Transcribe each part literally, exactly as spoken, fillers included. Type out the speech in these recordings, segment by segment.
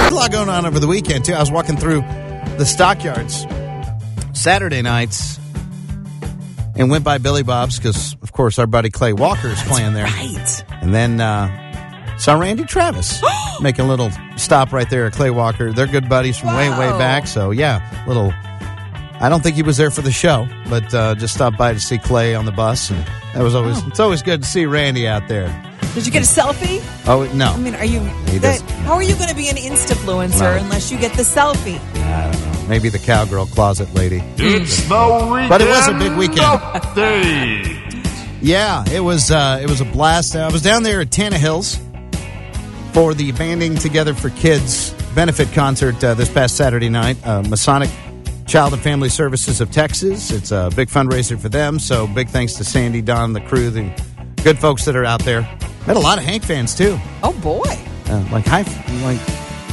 had a lot going on over the weekend, too. I was walking through the stockyards Saturday nights and went by Billy Bob's because, of course, our buddy Clay Walker is playing there. Right. And then uh, saw Randy Travis make a little stop right there at Clay Walker. They're good buddies from Wow. way, way back. So, yeah, little... I don't think he was there for the show, but uh, just stopped by to see Clay on the bus. And that was always... Oh. It's always good to see Randy out there. Did you get a selfie? Oh, no. I mean, are you... He That, does- how are you going to be an Instafluencer No. unless you get the selfie? I don't know. Maybe the cowgirl closet lady. It's the weekend. But it was a big weekend. Update. Yeah, it was uh, it was a blast. I was down there at Tana Hills for the Banding Together for Kids benefit concert uh, this past Saturday night. Uh, Masonic Child and Family Services of Texas. It's a big fundraiser for them. So big thanks to Sandy, Don, the crew, the good folks that are out there. Met a lot of Hank fans too. Oh, boy. Uh, like high, like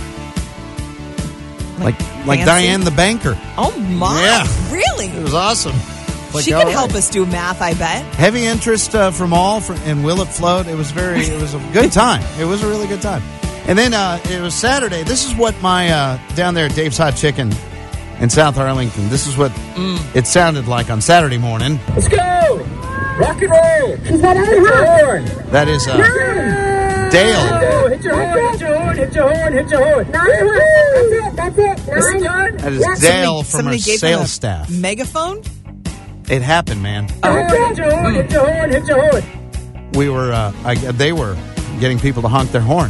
like like Fancy? Diane the banker. Oh, my. Yeah. Really? It was awesome. Like, she all could help right. us do math, I bet. Heavy interest uh, from all, from, and will it float? It was very, it was a good time. It was a really good time. And then uh, it was Saturday. This is what my, uh, down there at Dave's Hot Chicken in South Arlington, this is what Mm. it sounded like on Saturday morning. Let's go! Rock and roll! Hit your horn! That is uh, Dale. Go! Hit your horn! Hit your horn! Hit your horn! Hit your horn! That's it. That's it. Is it done? That is Dale from Somebody our gave him a sales staff. megaphone? It happened, man. Hit your horn! Hit your horn! Hit your horn! We were, uh, I, they were getting people to honk their horn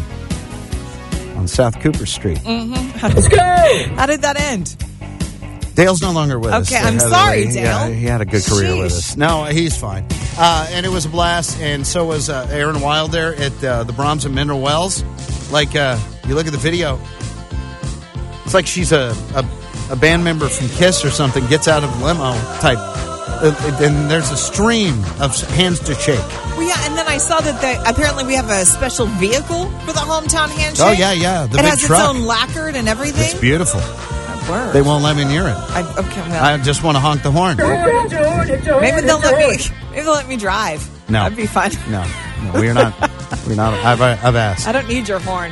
on South Cooper Street. Let's go! How did that end? Dale's no longer with us. Okay, I'm Heather sorry, Lee. Dale. Yeah, he had a good career with Sheesh. us. No, he's fine. Uh, and it was a blast, and so was uh, Aaron Wild there at uh, the Brahms and Mineral Wells. Like, uh, you look at the video, it's like she's a, a, a band member from KISS or something, gets out of a limo type, uh, and there's a stream of hands to shake. Well, yeah, and then I saw that the, apparently we have a special vehicle for the hometown handshake. Oh, yeah, yeah, the it big has truck. its own lacquered and everything. It's beautiful. Word. They won't let me near it. I, okay, well, I just want to honk the horn. Hit your horn! Hit your horn! maybe they'll hit your let horn. me. Maybe they'll let me drive. No. That'd be fun. No, no, we're not. We're not. I've, I've asked. I don't need your horn.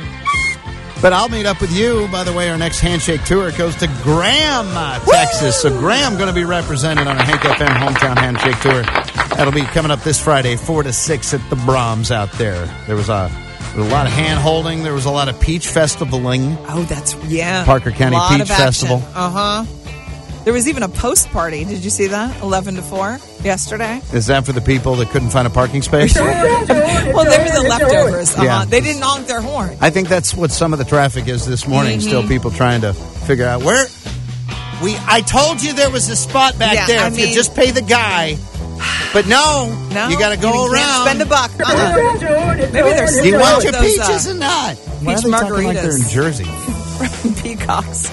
But I'll meet up with you. By the way, our next handshake tour goes to Graham, uh, Texas. So Graham going to be represented on a Hank F M hometown handshake tour. That'll be coming up this Friday, four to six at the Brahms out there. There was a, there was a lot of hand holding. There was a lot of peach festivaling. Oh, that's, yeah. Parker County lot Peach of action. Festival. Uh-huh. There was even a post party. Did you see that? eleven to four yesterday. Is that for the people that couldn't find a parking space? Well, they were the leftovers. Uh-huh. Yeah. They didn't honk their horn. I think that's what some of the traffic is this morning. Mm-hmm. Still people trying to figure out where. We. I told you there was a spot back Yeah, there. I if mean- you just pay the guy. But no, No, you got to go you around. Can't spend a buck. Uh-uh. Hit your horn! Hit Maybe your there's horn! Do you Hit your want horn! your those, uh, peaches or not? Why are peach they talking like they're in margaritas. Jersey? Peacocks.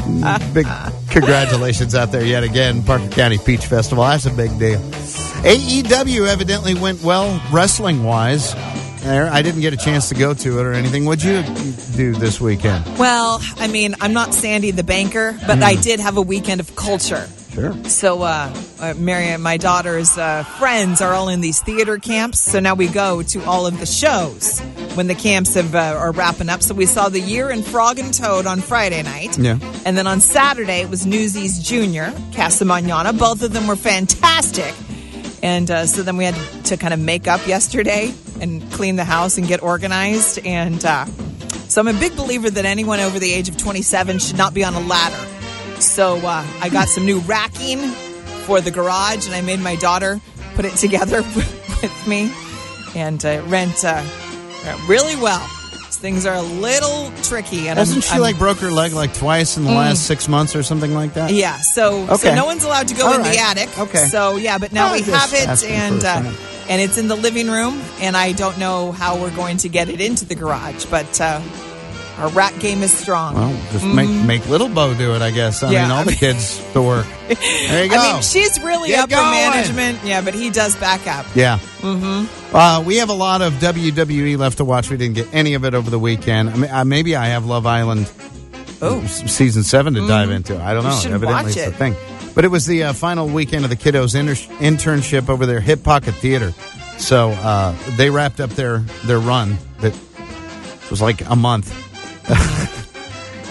Big congratulations out there yet again, Parker County Peach Festival. That's a big deal. A E W evidently went well wrestling wise. There, I didn't get a chance to go to it or anything. What'd you do this weekend? Well, I mean, I'm not Sandy the banker, but Hmm. I did have a weekend of culture. Sure. So, uh, uh, Mary, my daughter's uh, friends are all in these theater camps. So now we go to all of the shows when the camps have, uh, are wrapping up. So we saw The Year in Frog and Toad on Friday night. Yeah. And then on Saturday, it was Newsies Junior, Casa Manana. Both of them were fantastic. And uh, so then we had to kind of make up yesterday and clean the house and get organized. And uh, so I'm a big believer that anyone over the age of twenty-seven should not be on a ladder. So uh, I got some new racking for the garage, and I made my daughter put it together with me. And uh, it went uh, really well. Things are a little tricky. And Hasn't I'm, she I'm, like broke her leg like twice in the last six months or something like that? Yeah, so Okay. so no one's allowed to go All in right. the attic. Okay. So yeah, but now I we was have just it, asking and for a uh, friend. and it's in the living room, and I don't know how we're going to get it into the garage, but uh, our rack game is strong. Well, just make make little Bo do it, I guess. I Yeah, mean, all I the mean- kids to work. There you go. I mean, she's really Get upper going. management, yeah, but he does back up. Yeah. Mm-hmm. Uh, we have a lot of W W E left to watch. We didn't get any of it over the weekend. I mean, uh, maybe I have Love Island Oh. s- season seven to dive into. I don't You know. should Evidently, watch it's it. the thing. But it was the uh, final weekend of the kiddos' inter- internship over there, Hip Pocket Theater. So uh, they wrapped up their their run that was like a month.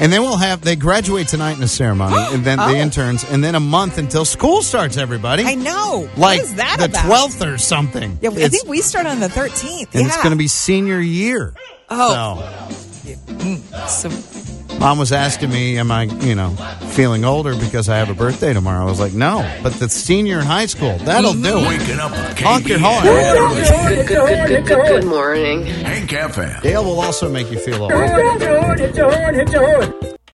And then we'll have, they graduate tonight in a ceremony, and then Oh. the interns, and then a month until school starts, everybody. I know. Like what is that the about? twelfth or something. Yeah, I It's- think we start on the thirteenth. And yeah. it's going to be senior year. Oh. So, So, Mom was asking me, am I, you know, feeling older because I have a birthday tomorrow? I was like, no, but the senior in high school, that'll do it. Waking up with Honk your K B horn. Good, good, good, good, good, good morning. Hank F M. Dale will also make you feel old. Hit your horn, hit your horn, hit your horn.